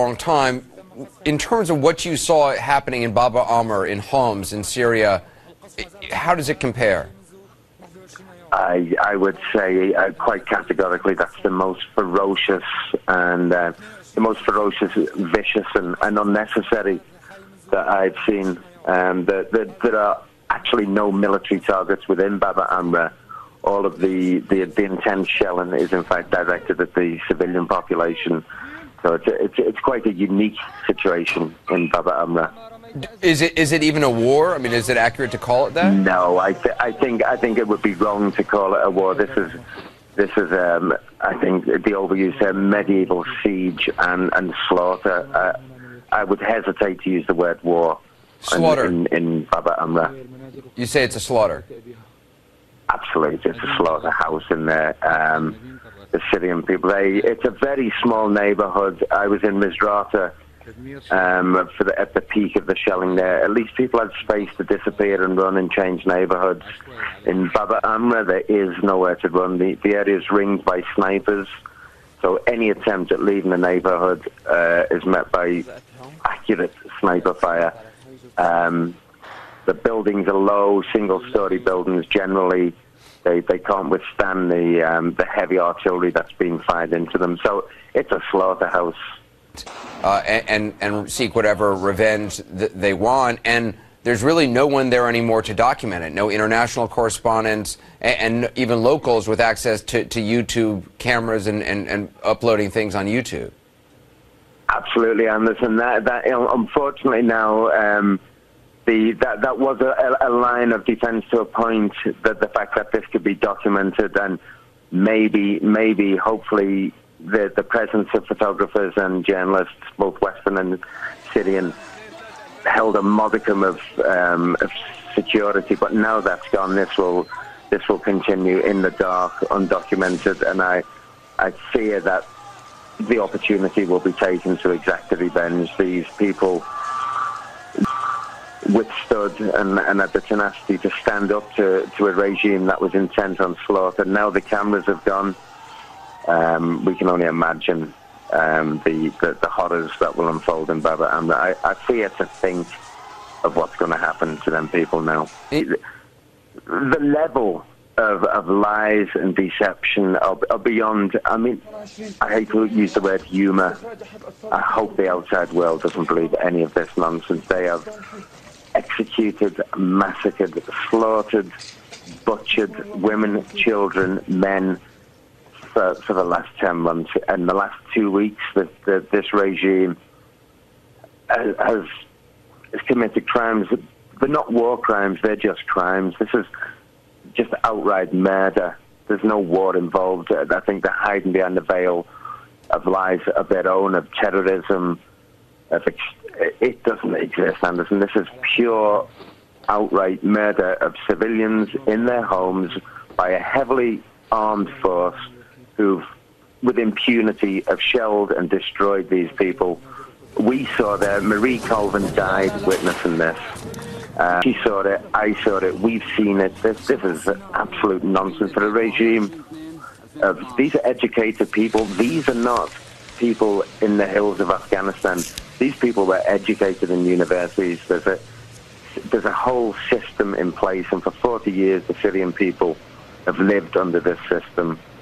long time. In terms of what you saw happening in Bab al-Amr, in Homs, in Syria, how does it compare? I would say quite categorically that's the most ferocious and vicious and unnecessary that I've seen. There are actually no military targets within Bab al-Amr. All of the intense shelling is in fact directed at the civilian population. So it's quite a unique situation in Bab al-Amr. Is it even a war? I mean, is it accurate to call it that? No, I think it would be wrong to call it a war. This is I think the overused term medieval siege and slaughter. I would hesitate to use the word war. Slaughter in Bab al-Amr. You say it's a slaughter. Absolutely, it's a slaughterhouse in there. The Syrian people. It's a very small neighbourhood. I was in Misrata at the peak of the shelling there. At least people had space to disappear and run and change neighbourhoods. In Bab al-Amr, there is nowhere to run. The area is ringed by snipers, so any attempt at leaving the neighbourhood is met by accurate sniper fire. The buildings are low, single-storey buildings. Generally, they can't withstand the heavy artillery that's being fired into them. So it's a slaughterhouse. And seek whatever revenge they want. And there's really no one there anymore to document it. No international correspondents and even locals with access to YouTube cameras and uploading things on YouTube. Absolutely, Anderson. That unfortunately now. That was a line of defence to a point, that the fact that this could be documented, and maybe, hopefully, the presence of photographers and journalists, both Western and Syrian, held a modicum of security. But now that's gone, this will continue in the dark, undocumented, and I fear that the opportunity will be taken to exact a revenge. These people withstood and had the tenacity to stand up to a regime that was intent on slaughter. Now the cameras have gone. We can only imagine the horrors that will unfold in Bab al-Amr. I fear to think of what's going to happen to them people now. The level of lies and deception are beyond. I mean, I hate to use the word humour. I hope the outside world doesn't believe any of this nonsense. They have executed, massacred, slaughtered, butchered women, children, men for the last 10 months. And the last 2 weeks, this regime has committed crimes. They're not war crimes, they're just crimes. This is just outright murder. There's no war involved. I think they're hiding behind the veil of lies of their own, of terrorism. It doesn't exist, Anderson. This is pure, outright murder of civilians in their homes by a heavily armed force who've, with impunity, have shelled and destroyed these people. We saw that. Marie Colvin died witnessing this. She saw it, I saw it, we've seen it. This is absolute nonsense for a regime. These are educated people. These are not people in the hills of Afghanistan. These people were educated in universities. There's a whole system in place, and for 40 years the Syrian people have lived under this system.